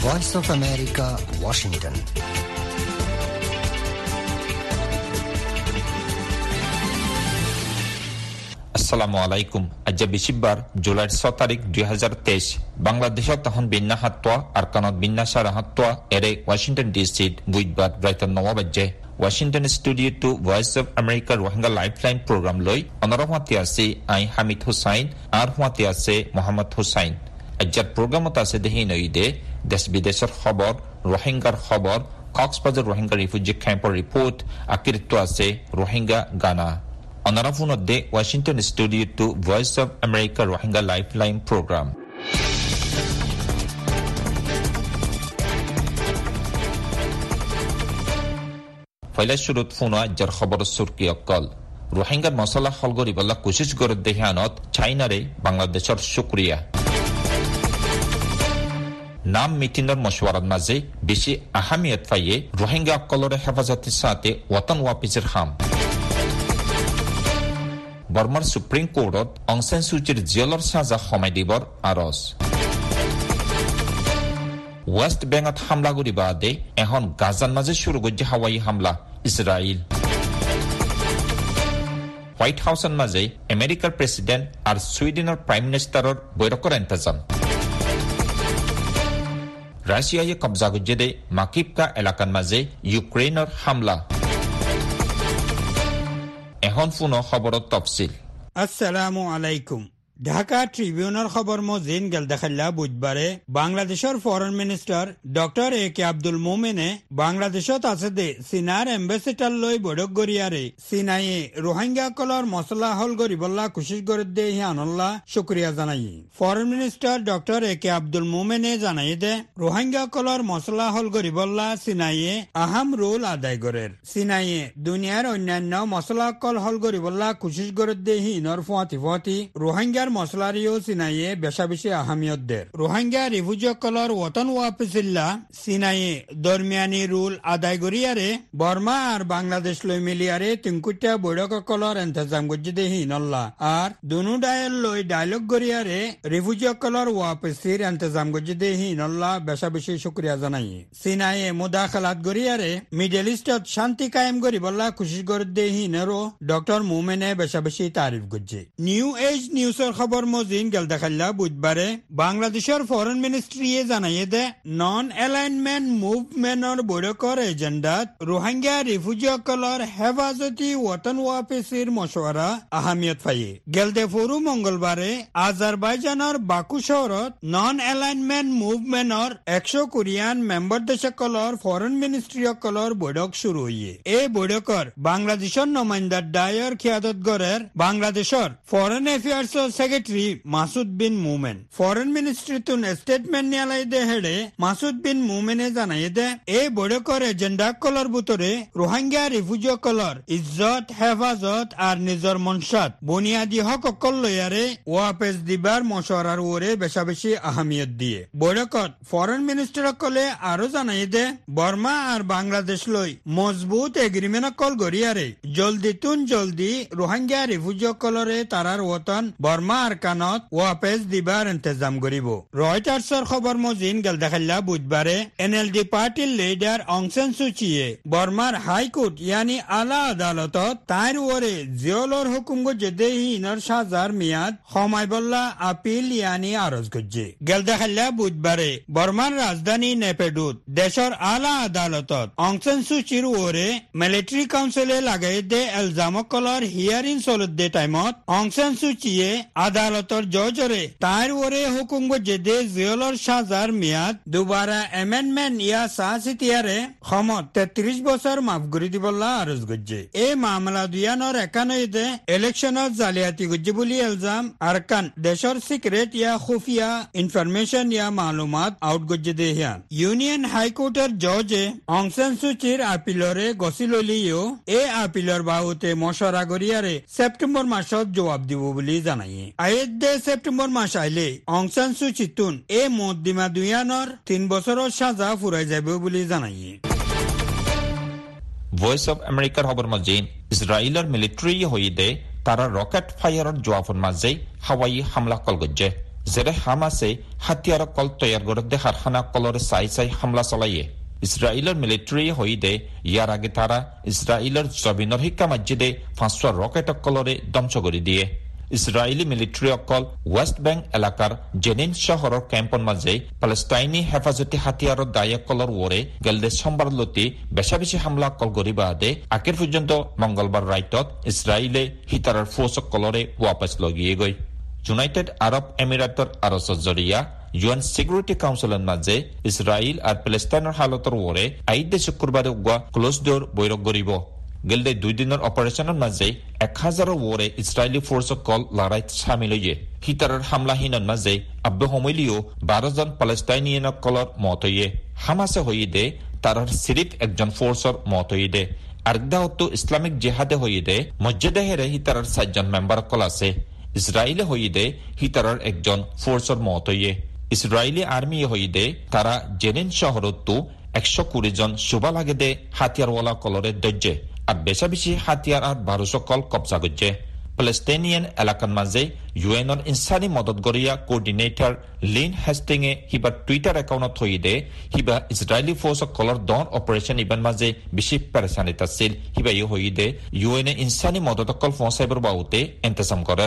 Voice of America, Washington. আসসালামু আলাইকুম। আজ বিশিববার জুলাইৰ 6 তাৰিখ 2023 বাংলাদেশত তখন বিন্না হাতোয়া আরকানত বিন্না সারা হাতোয়া এরে ওয়াশিংটন ডিসি বুধবার রাত 9 বাজে Washington studio to Voice of America Rohingya lifeline program লৈ অনরমাতি আছে আই হামিদ হুসাইন আর হুয়াতি আছে মোহাম্মদ হুসাইন। আজকের প্রোগ্রামত আছে দেহি নইদে দেশ বিদেশের খবর, রোহিঙ্গার খবর, কক্সবাজার রোহিঙ্গা রিফিউজি ক্যাম্পের রিপোর্ট, আকিরিত্ব আছে রোহিঙ্গা গানা। অনারাফুনদে Washington studio to Voice of America Rohingya lifeline program. ফয়লা শুরুত ফুনা যার খবর সুরকি অকল রোহিঙ্গার মশলা হলগরি বল্লা কোশিশ করে দেহানত চাইনারে বাংলাদেশের শুক্রিয়া। নাম মিটিনের মশওয়ারার মাঝে বেশি আহামিয়ত পাইয়ে রোহিঙ্গা অকলরে হেফাজতের সাথে ওয়াতন ওয়াপিসের হাম। বর্মার সুপ্রিম কোর্টত অং সান সুচির জেলর সাজা কমাই দিবর আরজ। ওয়েস্ট বেঙ্গত হামলা করি বাদে এখন গাজার মাঝে শুরু করছে হাওয়াই হামলা ইসরায়েল। হোয়াইট হাউসের মাঝে আমেরিকার প্রেসিডেন্ট আর সুইডেনের প্রাইম মিনিস্টারের বৈঠকের ইন্তজাম। রাশিয়ায় কবজা করছে দে মাকিবকা এলাকার মাঝে ইউক্রেনের হামলা। এখন পুনঃ খবরের তফসিল। আসসালামু আলাইকুম। ঢাকা ট্রিবিউনাল খবর মজিন গেল দেখাল্লা বুধবারে বাংলাদেশের foreign minister doctor A K Abdul মোমেনে বাংলাদেশত আছে দে চীনার এম্বাসেডার লৈ বৈঠক গরিয়ারে চীনায়ে রোহিঙ্গা কলর মশলা হল গরিবল্লা কোশিশ করে দে হিয়ানল্লা শুক্রিয়া জানাই। Foreign minister doctor A K Abdul মোমেনে জানাই দে রোহিঙ্গা কলর মশলা হল গরিবল্লা চীনায়ে আহাম রোল আদায় করের। চীনায়ে দুনিয়ার অন্যান্য মশলা কল হল গরিবল্লা কোশিশ করে দে হিনর ফুয়াতি ফুয়াতি রোহিঙ্গা মশলারিও চীনাইয়ে বেশা বেশি আহামিয়ত দের। রোহিঙ্গা রিফিউজিসকলর ওয়াতন ওয়াপিসিল্লা চীনাইয়ে দরমিয়ানি রুল আদায় করিয়ারে বর্মা আর বাংলাদেশ লৈ মিলিয়ারে তিনকুটিয়া বৈঠকসকলর ইন্তজাম করছে দেহি নল্লা আর দুনু ডায়ের লৈ ডায়লগ করিয়ারে রিফিউজিসকলর ওয়াপিসির ইন্তজাম করছে দেহি নল্লা বেশা বেশি শুক্রিয়া জানাই। চীনাইয়ে মুদাখালাত করিয়ারে মিডল ইস্টত শান্তি কায়েম করি বল্লা কোশিশ করে দেহি নেরো ডক্টর মোমেনে বেশা বেশি তারিফ করছে। নিউ এজ নিউজের খবর মজিন গেল দেখাল্লা বুধবারে বাংলাদেশের ফরেন মিনিস্ট্রিয়ে জানাইয়ে দে নন অ্যালাইনমেন্ট মুভমেন্টর বৈঠকের এজেন্ডাত রোহিঙ্গা রিফিউজিসকলর হেফাজতি ওয়াতন ওয়াপিসির মশওয়ারা আহামিয়ত পাইয়ে। গেলদে ফরু মঙ্গলবারে আজারবাইজানের বাকু শহরত নন অ্যালাইনমেন্ট মুভমেন্টর 100 কোরিয়ান মেম্বার দেশসকলর ফরেন মিনিস্ট্রিসকলর বৈঠক শুরু হইয়ে। এই বৈঠকর বাংলাদেশের নমাইন্দার ডায়র খিয়াদত গড়ের বাংলাদেশের foreign affairs secretary Masud bin Momen foreign ministry তুন স্টেটমেন্ট নিয়ালাই দে হেডে মাসুদ বিন মোমেনে জানাই দে এই বৈঠকের এজেন্ডা কলর ভিতরে রোহিঙ্গা রিফিউজিসকলর ইজ্জত হেফাজত আর নিজর মনসাত বুনিয়াদী হক অকল লয়ারে ওয়াপেস দিবার মশওয়ারার ওরে বেশা বেশি আহামিয়ত দিয়ে। বৈঠকত ফরেন মিনিস্টার কলে আরো জানাই দে বর্মা আর বাংলাদেশ লই মজবুত এগ্রিমেন্ট অকল গড়িয়ারে জলদি তুন জলদি রোহিঙ্গা রিফিউজিসকলরে তারার ওতন বর্মা আর কানত ওয়াপেস দিবার ইন্তজাম করিব। রয়টার্সের খবর মজিন গেল দেখাল্লা বুধবারে এনএলডি পার্টির লিডার অং সান সুচিয়ে বর্মার হাইকোর্ট ইয়ানি আলা আদালতত তাইর ওরে জিওলর হুকুম গজে দেহি ইনর সাজার মিয়াদ সময় বল্লা আপিল ইয়ানি আরজ গজে। গেল দেখাল্লা বুধবারে বর্মার রাজধানী নেপেডুত দেশের আলা আদালতত অং সান সুচির ওরে মিলিটারি কাউন্সিলে লাগাই দে এলজামকলর হিয়ারিং চলত দে টাইমত অং সান সুচিয়ে আদালতর জজরে তার ওরে হুকুম গজে দে জিওলর সাজার মিয়াদ দুবারা এমেন্ডমেন্ট ইয়া সাহসিতিয়ারে ক্ষমত 33 বছর মাফ করে দিবল্লা আরজ গজে। এই মামলা দুয়ানোর একানইতে ইলেকশনত জালিয়াতি গজে বলি এলজাম আরকান দেশের সিক্রেট ইয়া খুফিয়া ইনফরমেশন ইয়া মালুমাত আউট গজে দে হিয়ান। ইউনিয়ন হাইকোর্টের জজে অং সান সুচির আপিলরে গছিললিও এই আপিলর বাহুতে মশরা করিয়ারে সেপ্টেম্বর মাসত জবাব দিব বলি জানাই। আয়েদে সেপ্টেম্বর মাস আইলে অং সান সুচি তুন এ মদ্দিমা দুয়ানোর 3 বছরের সাজা ফুরাই যাবে বলে জানাই। ভয়েস অফ আমেরিকার খবর মজিন ইসরায়েলের মিলিটারি হইদে তারা রকেট ফায়ারের জওয়াবর মাঝে হাওয়াই হামলা কল গজে। যেনে হামাছে হাতিয়াৰ কল তৈয়াৰ কৰোঁতে কাৰখানা কলৰে চাই হামলা চলায়ে ইছৰাইলৰ মিলিটাৰীয়ে হৈ দে ইয়াৰ আগে তাৰা ইছৰাইলৰ জবিনৰ শিক্ষা মছজিদে 500 ৰকেট কলৰে ধ্বংস কৰি দিয়ে ইছৰাইলী মিলিটাৰী অকল ৱেষ্ট বেংক এলেকাৰ জেনিন চহৰৰ কেম্পৰ মাজে পালেষ্টাইনী হেফাজতি হাতিয়াৰৰ দায়ক কলৰ ওৰে গেলদে সোমবাৰলতি বেছি হামলা কল কৰিবা দে আকেৰ পৰ্যন্ত মংগলবাৰ ৰাইটত ইছৰাইলে হিটাৰৰ ফোৰ্চ কলৰে ৱাপছ লগিয়ে গৈ ইউনাইটেড আৰব এমিৰেটৰ আৰছৰ জৰিয়া UN Security Council মাজে ইছৰাইল আৰু পালেষ্টাইনৰ হালতৰ ওৰে আইদে শুক্ৰবাৰে গোৱা ক্লোজ ডোৰ বৈঠক কৰিব গেলদে 2 দিনৰ অপাৰেচনৰ মাজে 1000 ওৰে ইছৰাইলী ফোৰ্স কল লড়াইত শামিল হয়ে হিটাৰৰ হামলাহীনৰ মাজে আব্দু হমিলিও 12 জন পালেষ্টাইনিয়ান কলৰ মত হয়ে হামাছে হয়ে দে তাৰৰ সিৰিফ একজন ফোৰ্সৰ মত হয়ে দে আৰদাহতো ইসলামিক জিহাদে হয়ে দে মসজিদেহেৰে হিটাৰৰ 4 জন মেম্বাৰ কল আছে ইছৰাইলে হয়ে দে হিটাৰৰ একজন ফোৰ্সৰ মত হয়ে ইছৰাইলী আৰ্মি হয়ে দে তারা জেনিন শহৰতো 120 জন শুবা লাগে দে হাতিয়াৰৱালা কলৰে দজ্জে আর বেশি হাতিয়ার আর 1200 কল কবজা করছে প্যালেস্টাইনিয়ান এলাকার মাঝে ইউএনর ইনসানি মদত গরিয়া কোঅর্ডিনেটর লিন হেস্টিংয়ে হিবা টুইটার অ্যাকাউন্টত হই দে হিবা ইসরায়েলি ফোর্স কলর দন অপারেশন ইবান মাঝে বেশি পেরেশানিত আছিল হিবা ইউ হই দে ইউএন ইনসানি মদত কল পৌঁছাইবৰ বাউতে ইন্তজাম করার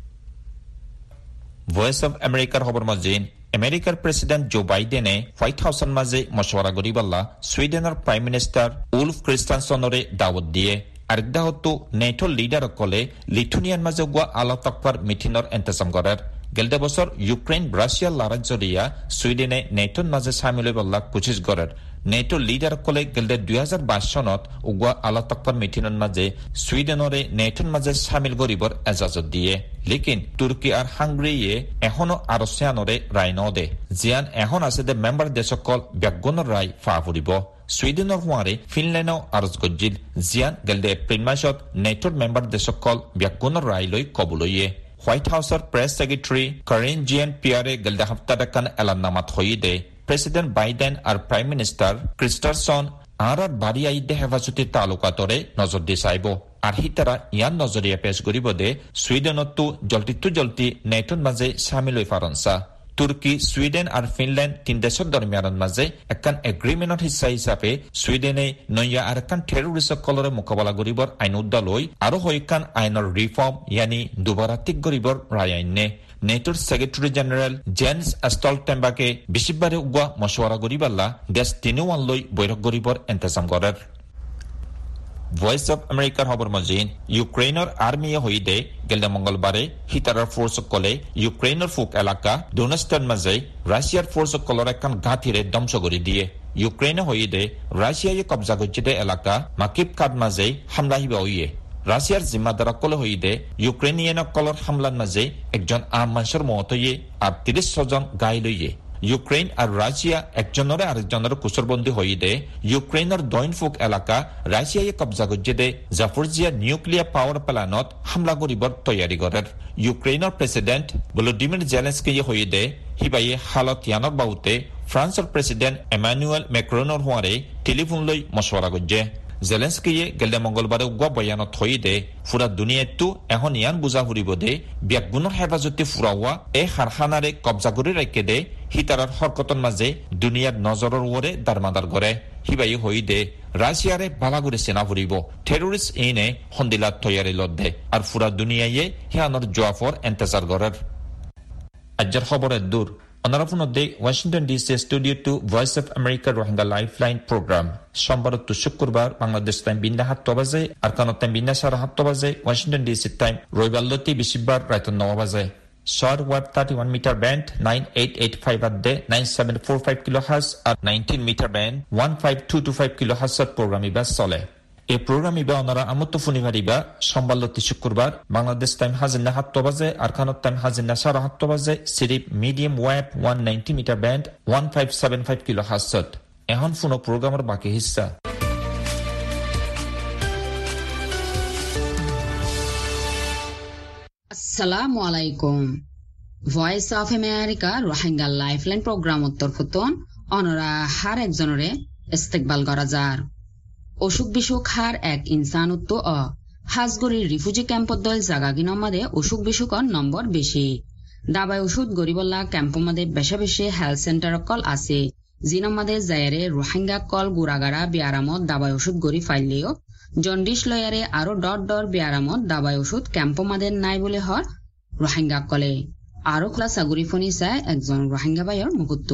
ভয়েস অফ আমেরিকার খবর মাঝে আমেরিকার প্রেসিডেন্ট জো বাইডেনে হোয়াইট হাউসের মাঝে মশওয়ারা করিবাল্লা সুইডেনের প্রাইম মিনিস্টার উলফ ক্রিস্টানসনরে দাওয়াত দিয়ে আরেকদাহতো নেটোর লিডার কলে লিথুনিয়ান মাঝে গোয়া আলাতকবার মিটিংর ইন্তজাম করার গেলদে বছর ইউক্রেন রাশিয়ার লড়াই জরিয়া সুইডেনে নেটোর মাঝে সামিল হইবাল্লা কোশিশ করার নেটোর লিডার কলে গেলদে 2022 সনত উগোয়া আলাতকবার মিটিংর মাঝে সুইডেনরে নেটোর মাঝে সামিল করিবর এজাজত দিয়ে লেকিন তুর্কি আর হাঙ্গেরিয়ে এখনো আরসিয়ানরে রায় নদে জিয়ান এখন আছে দে মেম্বার দেশকল ব্যাগুণর রায় ফা ফুরিব সুইডেনৰ হোৱাৰে ফিনলেণ্ডৰ আৰজ গজ্জিল জিয়ান গেলদে এপ্ৰিল মাসত নেটোৰ মেম্বাৰ দেশকল ব্যাগুণৰ ৰায় লৈ কবলৈয়ে হোৱাইট হাউসৰ press secretary Karine Jean-Pierre গেলদে হপ্তাহকান এলাননামাত হৈ দে প্ৰেসিডেন্ট বাইডেন আর প্রাইম মিনিস্টার ক্রিস্টারসন আর বাড়ি আইদে হেফাজতি তালুকাতরে নজর দি চাইব আর হিতারা ইয়ান নজরিয়া পেশ করিব দে সুইডেনতো জলদি নেটোর মাঝে সামিল হই ফারন্সা তুর্কি সুইডেন আর ফিনল্যান্ড 3 দেশের দরমিয়ানের মাঝে একখান এগ্রিমেন্টর হিসা হিসাবে সুইডেনে নয়া আর একখান টেরোরিস্ট কলরে মোকাবিলা করিবর আইন উদ্দালই আরো হইখান আইনের রিফর্ম ইয়ানি দুবারাতিক করিবর রায় আইনে নেটোর সেক্রেটারি জেনারেল জেন্স স্টলটেনবার্গে বেশিবারে উগা মশওয়ারা করিবাল্লা দেশ তিনিওয়ান লই বৈঠক করিবর ইন্তজাম করার ভয়েস অফ আমেরিকার খবর মজিন ইউক্রেনের আর্মিয়ে হই দে গেলদে মঙ্গলবারে হিটারার ফোর্স কলে ইউক্রেনের ফুক এলাকা ডোনেস্টের মাঝে রাশিয়ার ফোর্স কলর একখান ঘাটিরে ধ্বংস করে দিয়ে ইউক্রেনে হই দে রাশিয়ায় কবজা করছে এলাকা মাকিব কাদ মাঝে হামলা হিবা হইয়ে রাশিয়ার জিম্মাদারা কলে হই দে ইউক্রেনিয়ান কলর হামলার মাঝে একজন আম মানুষের মত হইয়ে আর 30 জন গায়ে লইয়ে ইউক্রেন আর রাশিয়া একজনের আরেকজনের কুসরবন্দি হই দে ইউক্রেনের দৈনফুক এলাকা রাশিয়ায় কবজা করছে দে জাফরজিয়া নিউক্লিয়ার পাওয়ার প্ল্যানত হামলা করিবর তৈয়ারি করার ইউক্রেনের প্রেসিডেন্ট ভলোদিমির জেলেন্সকি হই দে হিবাইয়ে হালত ইয়ানর বাউতে ফ্রান্সের প্রেসিডেন্ট এমানুয়েল ম্যাক্রনের হওয়ারে টেলিফোন লই মশওয়ারা করছে জেলেন্সকিয়ে গেলদে মঙ্গলবারে উগা বয়ানত হই দে ফুরা দুনিয়াতো এখন ইয়ান বুঝা ফুরিব দে ব্যাগুণর হেফাজতি ফুরাওয়া এই কারখানারে কবজা করে রাখে দে হিতারার হরকতর মাঝে দুনিয়ার নজরের ওরে দারমাদার করে হিবাই হই দে রাশিয়ারে বালাগুড়ি সেনা ফুরিব টেরোরিস্ট এনে হন্দিলা তৈয়ারি লদ্দে আর ফুরা দুনিয়ায় হিয়ানোর জোয়াফর এন্তেজার করার আজ্জার খবরের দূর অনারাফুনদে Washington DC studio to Voice of America Rohingya lifeline program সোমবার টু শুক্রবার বাংলাদেশ টাইম বিন্না 7 বাজে আর কানাডা টাইম বিন্না 7:30 বাজে ওয়াশিংটন ডিসি টাইম রবিবারলতি বিশিবার রাত 9 বাজে শর্ট ওয়েভ 31 মিটার ব্যান্ড 9885 আদে 9745 কিলোহার্টজ আর 19 মিটার ব্যান্ড 15225 কিলোহার্টজ প্রোগ্রাম ইবাস চলে এই প্রোগ্রাম ইবা ওনারা আমত ফুনিভারিবা সোমবারলতি শুক্রবার বাংলাদেশ টাইম হাজিনা 7 বাজে আর কানাডা টাইম হাজিনা 7:30 বাজে সিরিপ medium wave 190 metre band 1575 kilohertz এখন ফোনো প্রোগ্রামের বাকি হিস্সা আসসালামু আলাইকুম Voice of America Rohingya lifeline program উত্তর ফুতন অনরা হার একজনরে ইস্তেকবাল করা যার অসুখ বিসুখ হার এক ইনসানুত্ব হাজগরির রিফিউজি ক্যাম্পত দল জাগাগি নম্বরে অসুখ বিসুখর নম্বর বেশি দাবাই ওষুধ গরিবল্লা ক্যাম্পমাদে বেশা বেশি হেলথ সেন্টার কল আছে জিনমাদে জায়ারে রোহিঙ্গা কল গুড়াগাড়া বিয়ারামত দাবাই ওষুধ গড়ি ফাইলেও জন্ডিস লয়ারে আরো ডর বিয়ারামত দাবাই ওষুধ ক্যাম্পমাদের নাই বলে হর রোহিঙ্গা কলে আরো খোলা সাগুরি ফোনি চায় একজন রোহিঙ্গা বাইর মুকুত্ত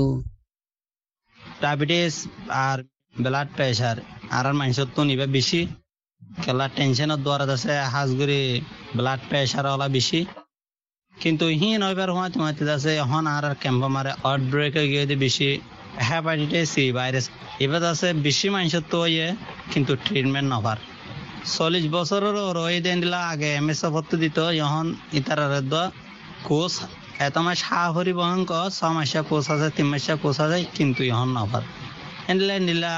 ডায়াবেটিস আর ব্লাড প্রেশার আর মানুষের তো নিবে বেশি খেলা টেনশনের দ্বারা আছে হাজগুড়ি ব্লাড প্রেশার ওলা বেশি কিন্তু নইবার সময় আছে এখন আর ক্যাম্প মারে আউটব্রেক গিয়ে বেশি হেপাটাইটিস সি ভাইরাস এবার আছে বেশি মানুষের তো কিন্তু ট্রিটমেন্ট নভার 40 বছরের রয়ে দেন দিলা আগে এমএস ভর্তি দিত এখন ইতার কোর্স এত মাস হাহরি বহন 6 মাসে কোর্স আছে 3 মাসে কোর্স আছে কিন্তু এখন নভার এনলে নিলা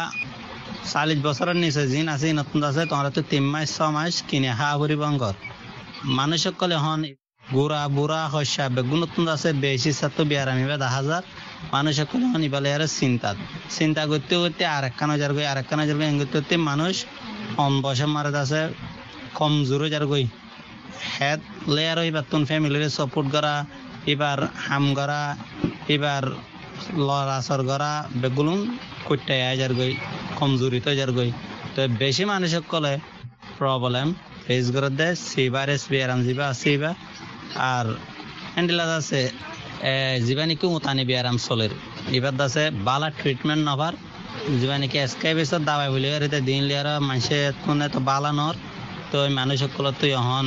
40 বছরের নিচে জিন আছে নতুন আছে তোমরা তো 3 মাস 6 মাস কিনে হাহরি বহন কর মানুষ সকলে এখন গুড়া বুড়া হস্যা বেগুন নতুন আছে বেশি সাত বিয়ারামিবা 10,000 মানুষ সকলে এখন ইবালে আর চিন্তা করতে করতে আরেকখান হাজার গই করতে মানুষ অন বসে মারে আছে কমজোরে যার গই হেড লেয়ার এবার তুন ফ্যামিলির সাপোর্ট করা এবার হাম করা এবার লড়াচর করা বেগুন করতে যার গই কমজোরি তো যার গই তো বেশি মানুষ সকলে প্রবলেম ফেস করে দেয় সি ভাইরাস বিয়ারাম জিবা আছে আর হ্যান্ডেলার আছে জীবাণীকে উতানি বিয়ারাম চলের এবার আছে বালা ট্রিটমেন্ট নভার জীবাণীকে এসকাইবেসর দাবাই বলি এতে দিন লিয়ার মানুষে তো বালা নর তো মানুষ সকল তো এখন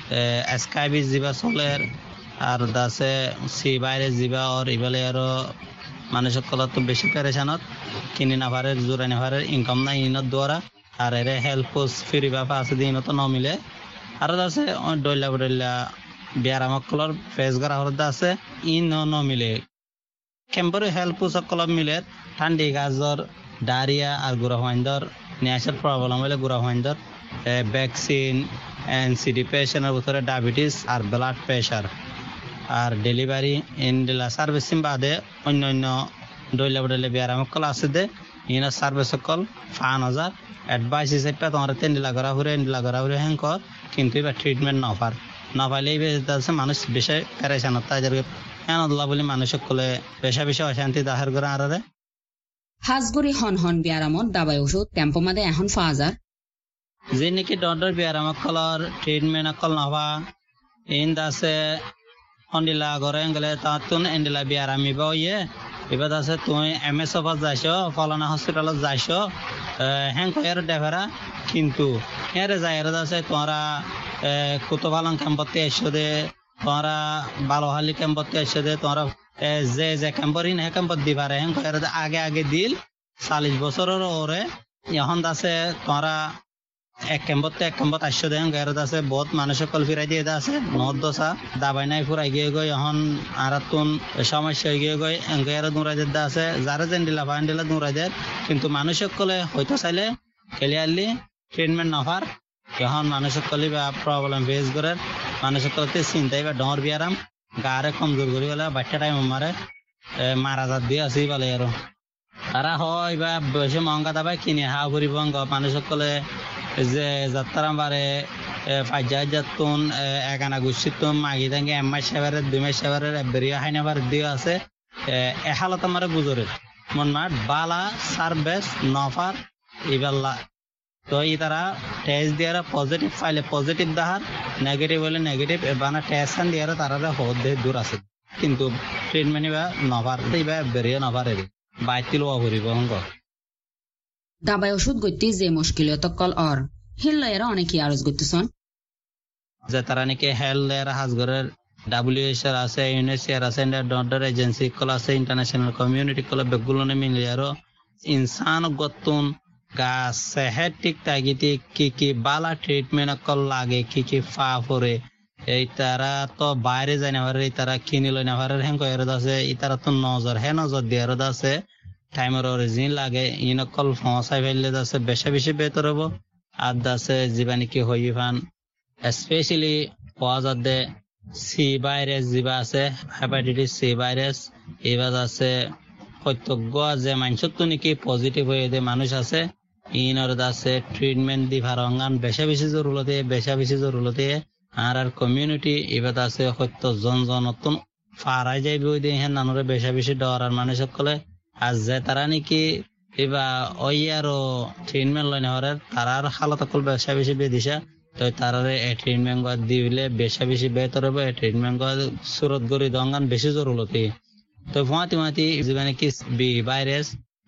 এসকাইবিস জিবা চলের আর দাসে সি ভাইরাস জিবা আর ইবালে আরো মানুষ সকল তো বেশি পেরেশানত কিনি নাভারের জোড়াই নাভারের ইনকাম নাই ইনত দ্বারা আর এর হেল্প পোস্ট ফ্রি বাপা আছে দিন তো নমিলে আর আছে ডইলা বিয়ারামকলর ফেস করা হরদা আছে নমিলে ক্যাম্পের হেল্প সকল মিলে ঠান্ডি গাজর ডায়রিয়া আর গুড়াহাইন্দর ন্যাচার প্রবলেম হলে গুড়াহাইন্দর ভ্যাকসিন এনসিডি পেশেন্টের ভিতরে ডায়াবেটিস আর ব্লাড প্রেশার আর ডেলিভারি ইনডিলা সার্ভিসিং বাদে অন্য ডইলা বিয়ারামকল আছে দে ইনা সার্ভিস সকল 5,000 অ্যাডভাইস হিসেবে তোমার ইন্ডিলা করা হুরে হ্যাঙ্কর কিন্তু এবার ট্রিটমেন্ট না পাইলে আছে মানুষ বেশি প্যারেশান তাদের এনদলা বলে মানুষ সকলে বেশি অশান্তি দাহের করে আর হাজগুড়ি হন বিয়ারামত দাবাই ওষুধ ক্যাম্পমাদে এখন 5,000 যে নাকি ডর বিয়ারামক কলর ট্রিটমেন্ট কল নভা ইন দাসে হন্ডিলা ঘরে গেলে তাতুন এন্ডিলা বিয়ারামিবা এবার আছে তুই এমএস অফার যাইছ ফলানা হসপিটালত যাইছ হ্যাং কয়ার ডেভারা কিন্তু এর যাইর আছে তোমরা কুতোপালং ক্যাম্পতে এসে দে তোমরা বালোহালি ক্যাম্পতে এসে দে তোমরা যে ক্যাম্পরিন হ্যাঁ ক্যাম্পত দিবারে হ্যাং কয়ার আগে দিল 40 বছরের ওরে এখন আছে তোমরা এক ক্যাম্পত আসছে দেন গায়ের আছে বহুত মানুষ কল ফিরাই দিয়ে আছে নদসা দাবাই নাই ফুরাই গিয়ে গই এখন আর তুন সমস্যা হয়ে গিয়ে গই গায়ের দুরাইদের আছে যারা যেন দিলা ভান্ডিলা দুরাইদের কিন্তু মানুষ কলে হয়তো চাইলে ক্লিয়ারলি ট্রিটমেন্ট নফার এখন মানুষ কলে বা প্রবলেম ফেস করে মানুষ কলতে চিন্তাই বা ডর বিয়ারাম গারে কমজোর করি বলে বাচ্চা টাইম মারা যাত দিয়ে আসি বলে আর তারা হয় বা বেশি মহঙ্গা দাবাই কিনে হা ফুরিব মানুষ কলে যে যাত্রা বারে 5,000 যাতুন একানা গুছিতুন মাগি দাঙ্গে এমাই সেবারে 2 মাস সেবারে বেরিয়া হাইনাবার দিয়ে আছে এহালত আমারে বুজরে মন মাঠ বালা সার্ভিস নফার ইবাল্লা তো এই তারা টেস্ট দিয়ারা পজিটিভ ফাইলে পজিটিভ দাহার নেগেটিভ হলে নেগেটিভ এবানা টেস্ট আন দিয়ারা তারা হদ দে দূর আছে কিন্তু ট্রিটমেন্ট বা নফার ইবা বেরিয়া নফারে বাইতিল ওয়া হরিব অঙ্গ দাবাই ওষুধ গতি যে মুশকিলত কল অর হিল্লায়রা অনেকে আরজ গতিছন যে তারা নাকি হেলথ হাজগরের WHO আছে UNHCR আছে ডনার এজেন্সি কল আছে ইন্টারন্যাশনাল কমিউনিটি কল বেগুলনে মিলিয়ারো ইনসান গতুন গা সেহেট ঠিক তাগিতে কি বালা ট্রিটমেন্ট কল লাগে কি ফা পরে এই তারা তো বাইরে যায় না পারে তারা কিনে লয় না পারে হেন কয়রা আছে এই তারা তো নজর দিয়ার আছে টাইমের অরিজিন লাগে ইনকল ফসাই ফেললে আছে বেশি বেতর হবো আর দাসে জীবাণী কি হই ফান স্পেশালি পাওয়া যাতে সি ভাইরাস জিবা আছে হেপাটাইটিস সি ভাইরাস এবার আছে প্রত্যজ্ঞ যে মানুষের তো নাকি পজিটিভ হয়ে দে মানুষ আছে ইনর আছে ট্রিটমেন্ট দি ভারঙ্গান বেশি জরুরতে আর কমিউনিটি এবার আছে সত্য জন নতুন ফারাই যাইবে ওই দিন হ্যাঁ নানুরে বেশা বেশি ডর আর মানুষ সকলে আজ যে তারা নাকি এবা ওই আরো ট্রিটমেন্ট লয় নেওয়ার তারার হালত সকল বেশা বেশি বেদিসা তো তারারে ট্রিটমেন্ট দিলে বেশা বেশি বেতর হবে ট্রিটমেন্ট সুরত গরি দঙ্গান বেশি জরুরতি তো ফুয়াতি জীবনে কি বি ভাইরাস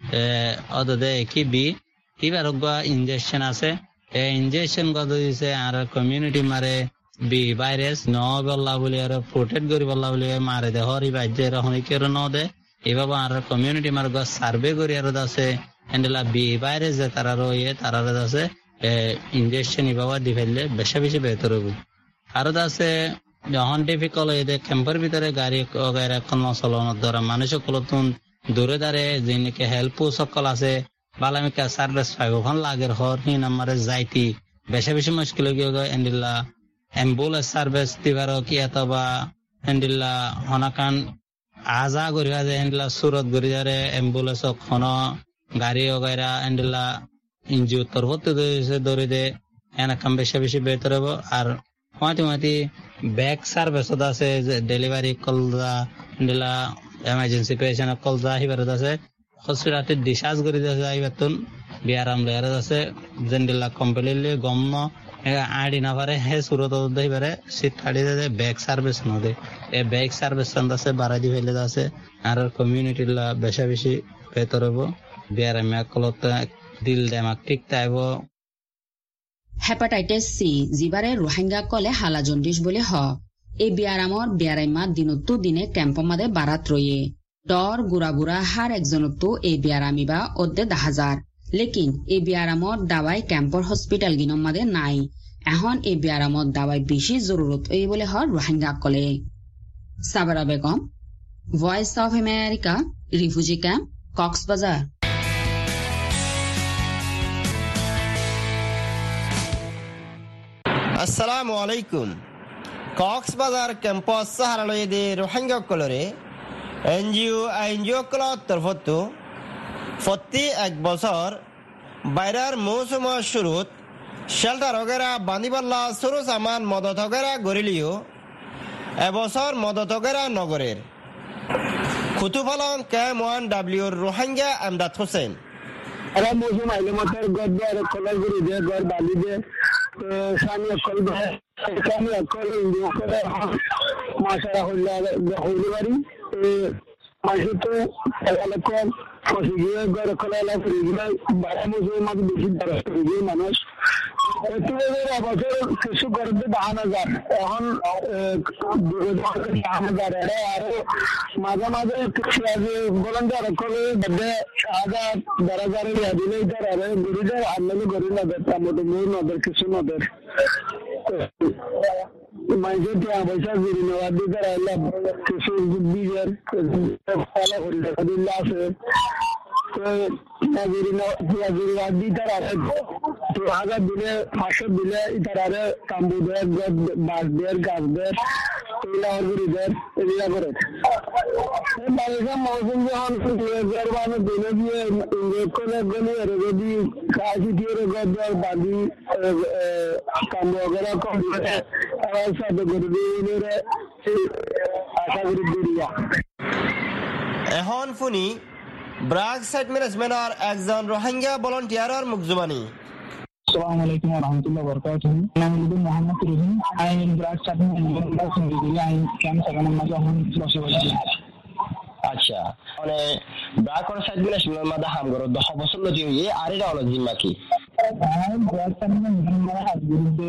অদে কি বি এবার ইনজেকশন আছে এই ইনজেকশন গদ দিছে আর কমিউনিটি মারে বি ভাইরাস ন বল্লা বলি আর প্রোটেক্ট করি বল্লা বলি মারে দে হরি বাজ্যে রহনি কেন ন দে এভাবে আর কমিউনিটি মার সার্ভে করি আর আছে এন্ডলা বি ভাইরাস যে তারা রয়ে তারা আছে ইনজেকশন এভাবে দি ফেললে বেশি বেশি বেহতর হবে আর আছে যখন ডিফিকাল্ট হয়ে যায় ক্যাম্পের ভিতরে গাড়ি গাড়ি এখন চলানোর দ্বারা মানুষ সকলতুন দূরে দাঁড়ে যিনি হেল্প সকল আছে বালামিকা সার্ভিস পাইব ওখান লাগের হর হি নাম্বারে যাইতি বেশি বেশি মুশকিল হয়ে এন্ডিল্লা অ্যাম্বুলেন্স সার্ভিস দিবার কি অথবা এন্ডিল্লা হনাকান আজা করিবা যে এন্ডিল্লা সুরত গড়ি যারে অ্যাম্বুলেন্স খন গাড়ি ওগাইরা এন্ডিল্লা ইঞ্জি উত্তর হতে দৌড়ে দে এনাকাম বেশি বেশি বেহতর হবো আর মাতি ব্যাক সার্ভিস আছে ডেলিভারি কল দা এন্ডিল্লা এমার্জেন্সি পেশেন্ট কল দা হিবার আছে হসপিটালে ডিসচার্জ করে দিয়েছে আইবাতুন বিয়ারাম লেয়ার আছে জেন্ডিল্লা কমপ্লিটলি গম আড়ি না পারে হে সুরত পারে সিট কাটি দে ব্যাক সার্ভিস নদে এই ব্যাক সার্ভিস আছে বাড়াই দি ফেলে আছে আর কমিউনিটি বেশি বেশি বেহতর হবো বিয়ারাম কলত দিল দেমাক ঠিক তাইব হেপাটাইটিস সি জিবারে রোহিঙ্গা কলে হালা জন্ডিস বলে হ এই বিয়ারামর বিয়ারাইমা দিনতো দিনে ক্যাম্প মাদে বারাত রয়ে ডর গুড়া হার একজনতো এই বিয়ারামিবা অর্ধে 10,000 লেকিন এই বিয়ারামর দাবাই ক্যাম্পর হসপিটাল গিনম মাদে নাই এখন এই বিয়ারামর দাবাই বেশি জরুরত এই বলে হর রোহিঙ্গা কলে Sabara Begum Voice of America refugee camp Cox's Bazar আসসালামু আলাইকুম কক্সবাজার ক্যাম্পাস সাহারালয়ে রোহিঙ্গা কলরে এনজিও কলার তরফত প্রতি এক বছর বাইরের মৌসুমের শুরুত শেল্টার ওগেরা বান্দিবাল্লা সরু সামান মদত ওগেরা গড়িলিও এবছর মদত ওগেরা নগরের খুতুফলং KM1W রোহিঙ্গা আমদাদ হোসেন মৌসুম আইলে মাথার গড় দিয়ে আর কলার গড়ি দিয়ে গড় বালি দিয়ে সানি অকল মাসারা হইলে বাড়ি মানুষ তো এলাকার ফসি গিয়ে গড় খোলা এলাকা বাড়া মৌসুমের মাঝে বেশি দ্বারস্থ হয়ে গিয়ে মানুষ এবছর কিছু গড়তে 10,000 এখন 10,000 এটা আরো মাঝে মাঝে বলেন যে রকলে 1,000 12,000 দিলে এটার আরে গরিদের আনলে গরি নদের টমেটো মূল নদের কিছু নদের মানুষের টাকা পয়সা গরি নেওয়া দিতে রাখলাম কিছু বীজের ফলা করি দেখা দিলে আছে দিলে 500 দিলে ইতারে তাম্বু দেয় বাঁশ দেয় গাছ দেয় এগুলা করে বারিশা মৌসুম যখন দিলে দিয়ে করে গলি যদি কাশি দিয়ে গড় বাদি তাম্বু ওগুলা করে সাথে করে দিয়ে আশা করি দিয়া এখন ফুনি ব্রাক সাইট ম্যানেজমেন্টের একজন রোহিঙ্গা ভলান্টিয়ারের মুখজুবানি আসসালামু আলাইকুম ওয়া রাহমাতুল্লাহি ওয়া বারাকাতুহু নাম হলো মোহাম্মদ রহিম আই ব্রাক সাইট ম্যানেজমেন্ট সঙ্গে আই ক্যাম্প সেখানে মাঝে এখন বসে আচ্ছা মানে ব্রাক সাইট ম্যানেজমেন্টের মধ্যে হাম করো 10 বছর লজি হই আর এটা হলো জিম্মা কি ব্রাক সাইট ম্যানেজমেন্ট হাত বিরুদ্ধে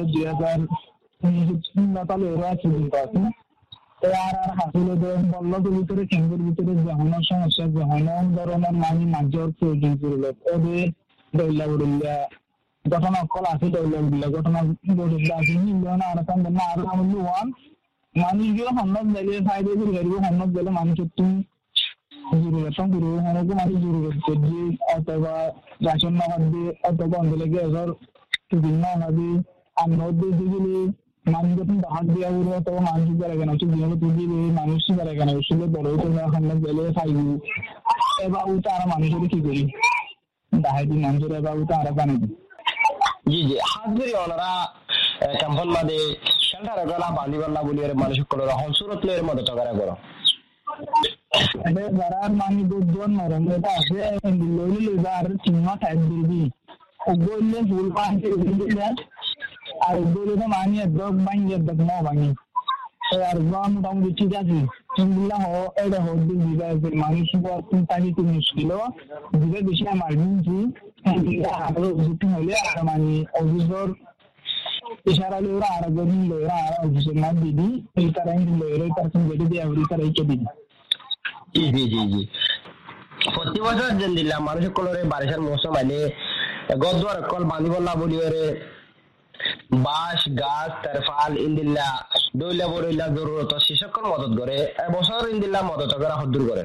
2019 সালে রাখি দিতে আর হাসিলে বল্লদের ভিতরে ক্যাম্পের ভিতরে যখন সমস্যা যখন ধরনের মাঝের প্রয়োজন ছিল ওদের দৈলা উড়িল্লা ঘটনা কল আছে দৈলা উড়িল্লা ঘটনা বড়িল্লা আছে মিলিয়ন আর কান না আর আমল ওয়ান মানুষগুলো হন্নত দিলে ফায়দা করে গাড়ি হন্নত দিলে মানুষের তুমি জরুরতম পুরো হনকে মানুষ জরুরত করছে অথবা রাশন না দিয়ে অথবা অন্ধলে গ্যাসর বিভিন্ন নদী আর নদী দিলে মানুষ যখন বাহার দেওয়া উড়ে তবে মানুষ বেড়ে কেন দিনে তুলি মানুষ বেড়ে কেন উঠলে বড় এখন গেলে খাইবি এবার উঠে আর মানুষের কি করি দাহাইদি মানুষের এবার উঠে আর জানি জি জি হাত ধরে ওনারা ক্যাম্পন মাদে শেল্টার গলা বান্দিবাল্লা বলি মানুষ করে হল সুরত লের মধ্যে টাকা করো এটা যারা মানে দুজন নরম এটা আছে লইলে আর চিংমা টাইপ দিবি ওগুলো ফুল পাঁচে দিলে আর ওগুলো তো মানে দগ ভাঙিয়ে দগ না ভাঙি আর মোটামুটি ঠিক আছে চিংগুলা এটা দিবি মানুষ তাকে একটু মুশকিল দিবে বেশি আমার কিন্তু আরো উচিত হলে আর মানে অভিযোগ ইশারা ওরা আর গদিন ওরা আর অভিযোগ না দিদি এই তারা ওই পার্সেন্ট যেটি দিয়ে ওই তারা এইটা দিবি জি জি জি জি প্রতি বছর যেন দিলাম মানুষ কলরে বারিশার মৌসুম আইলে গদুয়ার কল বাঁধিবল্লা বলিওরে বাঁশ গাছ তারফাল ইন্দিল্লা দইলা বড়ইলা জরুরত শিশকর মদত করে এবছর ইন্দিল্লা মদত করে হদ্দুর করে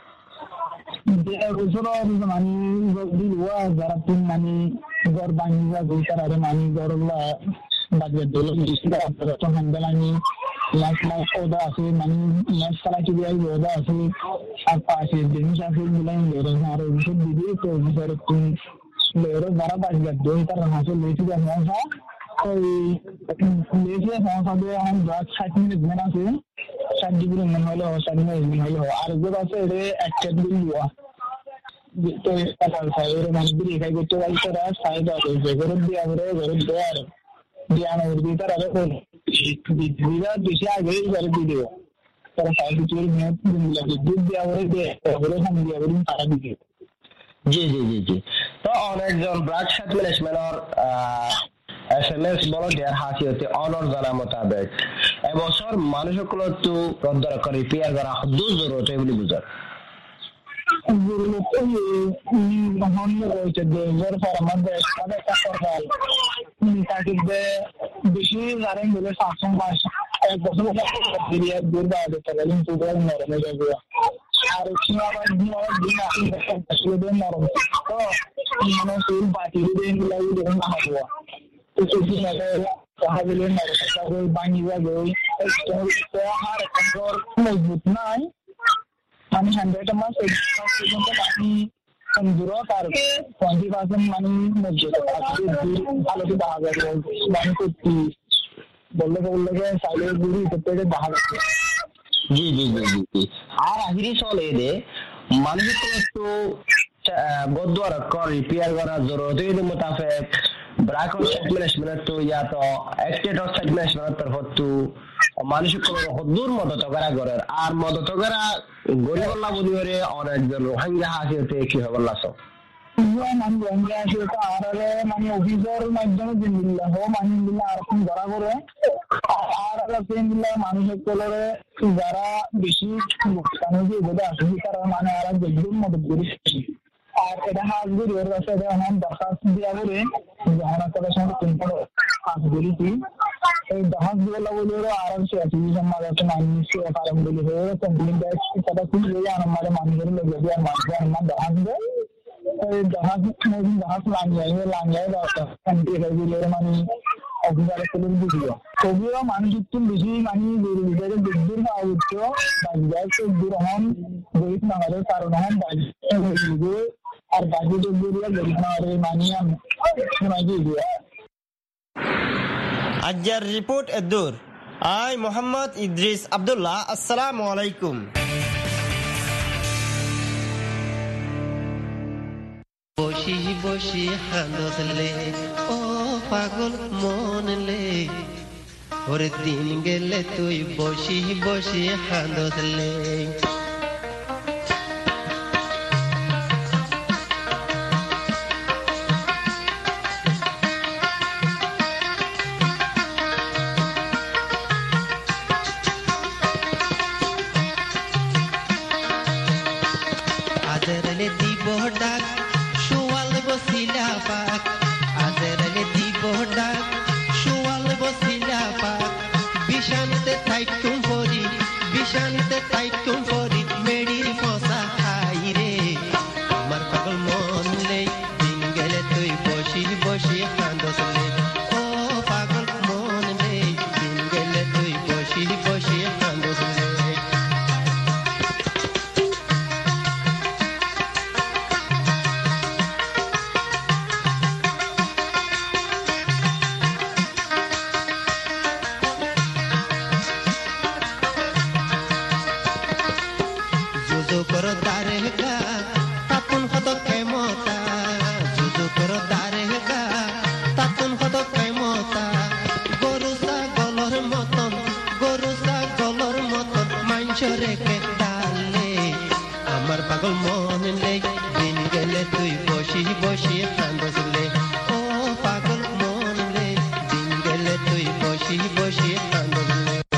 এবছর মানে দিলওয়া যারা তিন মানে ঘর বাঙিয়া গইতার আরে মানে ঘরলা বাজে দল মিস্ত্রি তো হ্যান্ডেল আমি লাখ লাখ ওদা আছে মানে লাখ সালা কি দিয়ে ওদা আছে আর পাশে জিনিস আছে মিলাই লরে আর ওসব দিদি তো বিচার তুমি লরে যারা বাজে দই তার হাসে লেছি দেয় মশা ওই লেছি মশা দিয়ে এখন 60 মিনিট মেন আছে 60 ডিগ্রি মন হলো 60 মিনিট হলো আর যে আছে এর একটা দিলওয়া তো এটা সাইরে মানে বিরি খাই করতে পারছে না সাইড আছে ঘর দিয়ে ঘরে দেয়ার দিয়ানো দিতার আরে দিদা দিশে আগে করে দিও তারা সাইড দিয়ে নিয়ে লাগে দুধ দিয়ে ঘরে দিয়ে ঘরে সাম দিয়ে ঘরে তারা দিবে জি জি জি জি তো অনেকজন ব্রাক সাত ম্যানেজমেন্টর এসএমএস ভলান্টিয়ার হাসিয়তে অনর জানা মোতাবেক এবছর মানুষগুলো তো রদ্দর করে রিপেয়ার করা দূর জরুরত বলে বুঝার বেশি জানেন বলে সাতশো পাঁচ এক বছর দূর নরম হয়ে যাবে আর নরম তো মানে সেই বাটি দেখুন হাঁটুয়া বাঙি যাবে আর মজবুত নাই মানে 100 মাস পর্যন্ত পানি দূরত আর 20% মানে মজবুত আলোতে দেখা যাবে মানে করতে বললে সাইলে গুড়ি করতে দেখা যাচ্ছে জি জি জি জি আর আহিরি চলে দে মানুষগুলো একটু গদুয়ার কর রিপেয়ার করা জরুরত এই মোতাবেক ব্রাক ম্যানেজমেন্ট তো ইয়া তো এক্সটেট অফ ম্যানেজমেন্ট তরফ তো মানুষগুলো হদ্দুর মদত করা করে আর মদত করা গরিবল্লা বলিওরে অনেকজন রোহিঙ্গা হাসিতে কি হবে লাসো মানে রোহিঙ্গা হাসিতে আর মানে অফিসের মাধ্যমে দিল্লা হো মানে দিল্লা আর কোন ধরা করে আর দিল্লা মানুষের কলরে যারা বেশি কানে দিয়ে বলে আসে তারা মানে আর দেখুন মদত করি আর এটা হাজগুড়ি ওর কাছে এখন দরখাস্ত দিয়া করে যখন একটা সঙ্গে তিনটা হাজগুড়ি এই দহাজগুলো বলে আর সে আছে সমাজ আছে মানুষ কারণ বলে হয়ে কমপ্লেন দেয় কথা খুলে আমার মানুষের লোক আর মানুষের আমার দহাজ দেয় এই দহাজ লাঙ্গাই মানে অফিসারে তুলে দিয়েছিল তবুও মানুষ একটু বেশি মানে দূর হওয়া উচ্চ বাজে দূর হন গরিব না হলে কারণ হন বাজে আর বাকি গরিব না হলে মানিয়ে শোনা দিয়ে আজ্জার রিপোর্ট এদুর আই মোহাম্মদ ইদ্রিস আব্দুল্লাহ আসসালামু আলাইকুম বসি বসি হাঁদলে ও পাগল মনলে ওরে দিন গেলে তুই বসি বসি হাঁদলে চরে কে ডালে আমার পাগল মন লে দিন গেলে তুই বসি বসি কান্দলে ও পাগল মন লে দিন গেলে তুই বসি বসি কান্দলে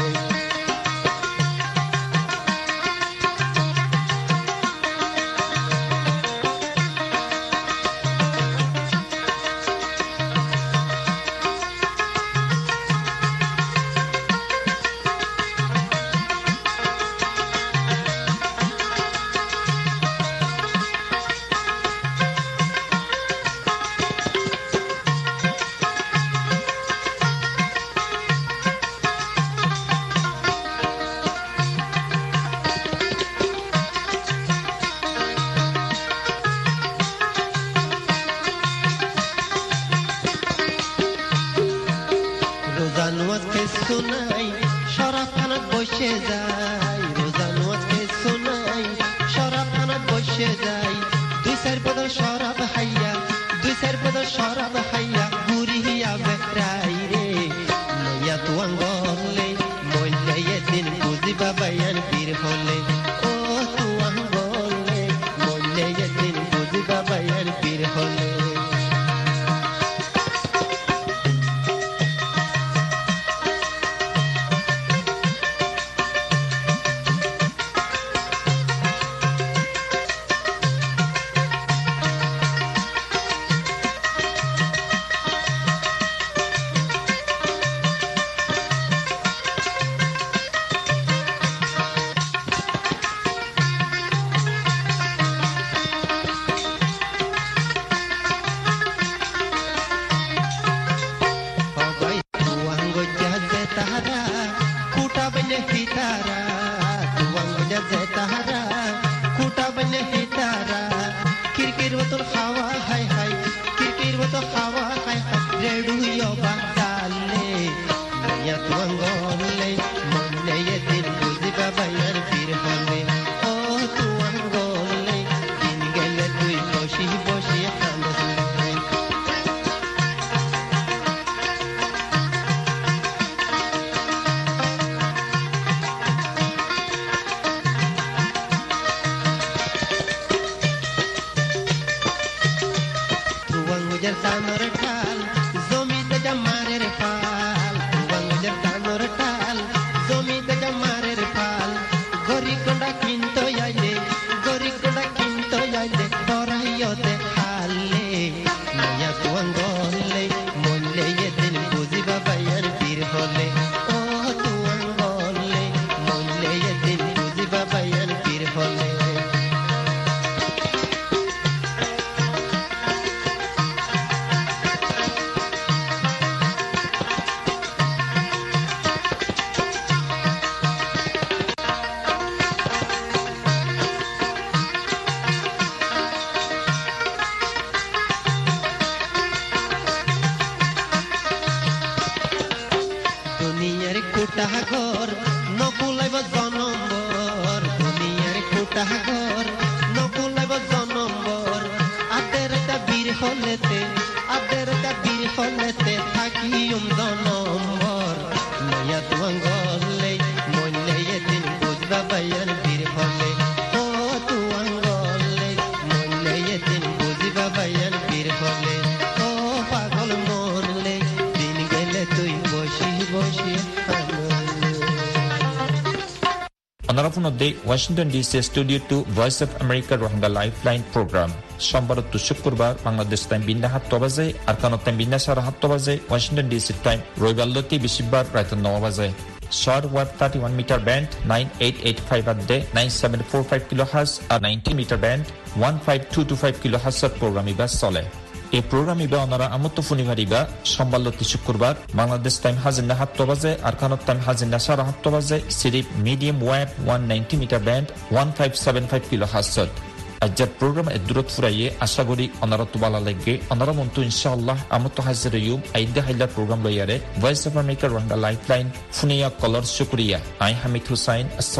শোনাই শরাফখানাত বসে যাই রোজা নোয়াজকে শোনাই শরাফখানাত বসে যাই দুই চার বদল শরাব হাইয়া দুই চার বদল শরাব হাইয়া ঘুরিয়া বেড়াই রে নইয়া তুয়াং গলে মইলে এদিন বুঝিবা বাইয়ান পীর হলে ও তুয়াং গলে মইলে এদিন বুঝিবা বাইয়ান পীর হলে Washington DC studio to Voice of America Rohingya lifeline program সোমবার টু শুক্রবার বাংলাদেশ টাইম বিন্না 7 বাজে আর কানাডা টাইম বিন্না 7:30 বাজে ওয়াশিংটন ডিসি টাইম রবিবারলতি বৃহস্পতিবার রাত 9 বাজে শর্ট ওয়েভ 31 মিটার ব্যান্ড 9885 আদে 9745 কিলোহার্টজ আর 90 মিটার ব্যান্ড 15225 কিলোহার্টজ প্রোগ্রাম ইবা চলে এই প্রোগ্রাম ইবা অনারা আমত ফুনিভারিবা সোমবারলতি শুক্রবার বাংলাদেশ টাইম হাজিনা 7 বাজে আর কানাডা টাইম হাজিনা 7:30 বাজে সিরিপ medium wave 190 metre band 1575 kilohertz আজ্জার প্রোগ্রাম দূরত ফুরাইয়ে আশা করি অনারত বালা লাগে অনারা মন্তু ইনশাআল্লাহ আমত হাজির ইউম আইদা হাইলা প্রোগ্রাম লইয়ারে Voice of America Rohingya lifeline ফুনিয়া কলার শুকরিয়া আই হামিদ হুসাইন।